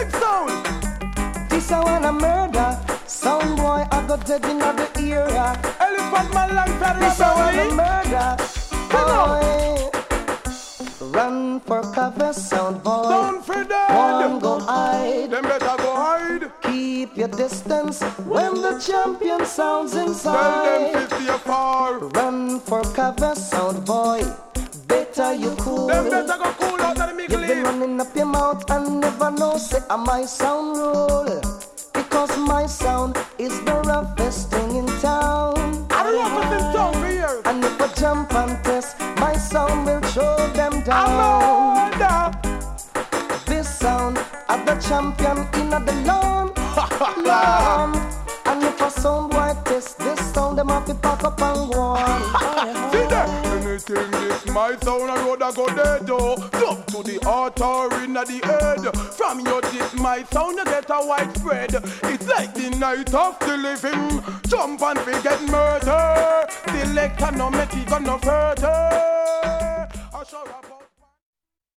Big sound. This I wanna murder. Sound boy, I got dead in the era. Elephant man alongside This I wanna Robert murder. Boy, run for cover, sound boy. Don't for dead. One go hide. Them better go hide. Keep your distance when the champion sounds Tell inside. them 50 afar. Run for cover, sound boy. Better you cool. Them better go cool out of the You've been middle. running up your mouth and never know say my sound rule. Because my sound is the roughest thing in town. I don't know if it's town for years. And if I jump and test, my sound will show them down. Amanda. This sound of the champion in the lawn. Lawn. And if a sound white test, this sound them have to pack up and go on. See there. Anything this my sound a road a go dead oh. Jump to the heart or inna the head. From your this my sound you get a widespread. It's like the night of the living. Jump and forget murder. Select and no make it go no further.